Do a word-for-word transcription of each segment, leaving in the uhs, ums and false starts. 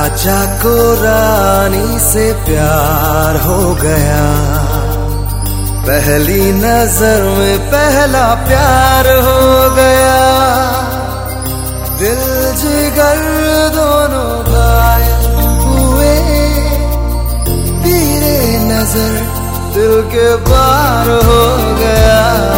राजा को रानी से प्यार हो गया, पहली नजर में पहला प्यार हो गया। दिल जिगर दोनों घायल हुए, तेरे नजर दिल के पार हो गया।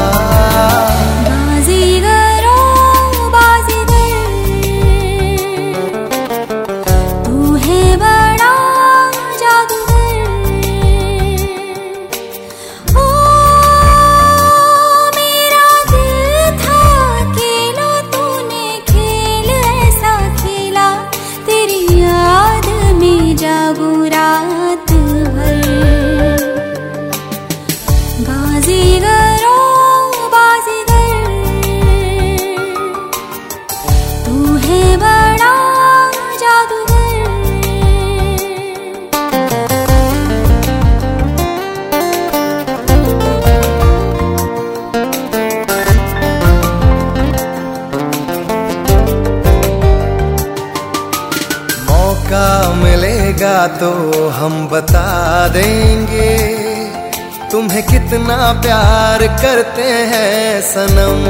मिलेगा तो हम बता देंगे तुम्हें कितना प्यार करते हैं सनम।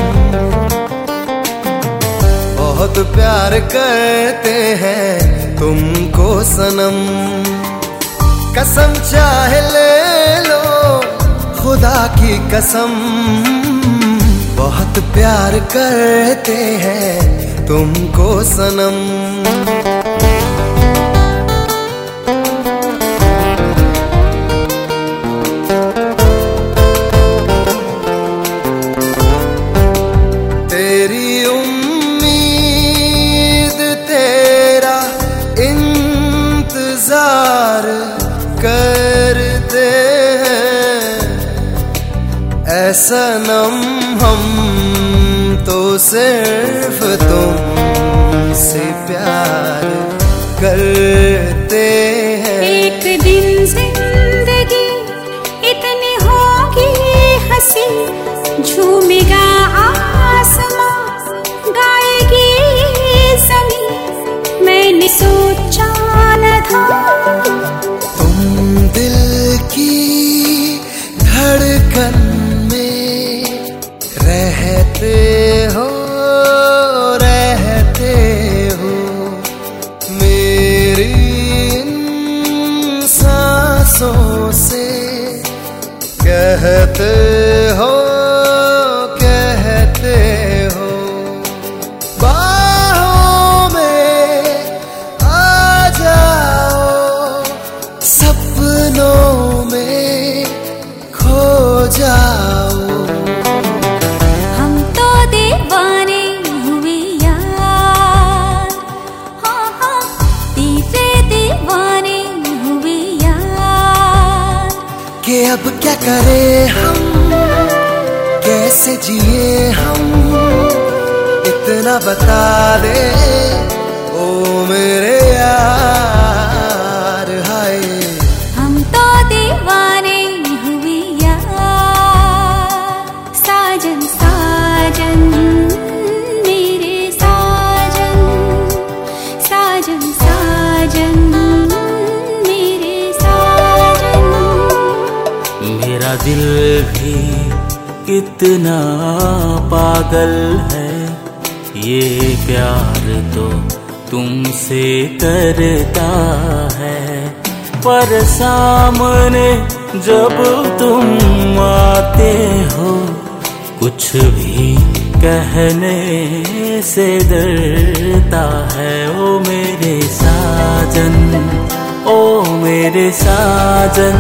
बहुत प्यार करते हैं तुमको सनम। कसम चाहे ले लो खुदा की कसम, बहुत प्यार करते हैं तुमको सनम। करते हैं ऐसा नम हम तो सिर्फ तुमसे प्यार करते हैं। एक दिन जिंदगी इतनी होगी हंसी, झूमेगा आसमां गाएगी ज़मीं, मैंने सोचा न था धड़कन में रहते हो रहते हो, मेरी इन सांसों से कहते हो कहते हो। बाहों में आ जाओ, सपनों में खो जाओ। हम तो दीवाने हुए यार, हाँ हाँ तेरे दीवाने हुए यार। कि अब क्या करें हम, कैसे जिए हम, इतना बता दे ओ मेरे यार। हाय हम तो दीवाने हुए यार, साजन साजन मेरे साजन, साजन साजन मेरे साजन। मेरा दिल भी कितना पागल है, ये प्यार तो तुमसे करता है। पर सामने जब तुम आते हो, कुछ भी कहने से डरता है। ओ मेरे साजन, ओ मेरे साजन,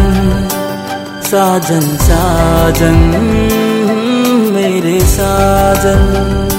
साजन साजन मेरे साजन।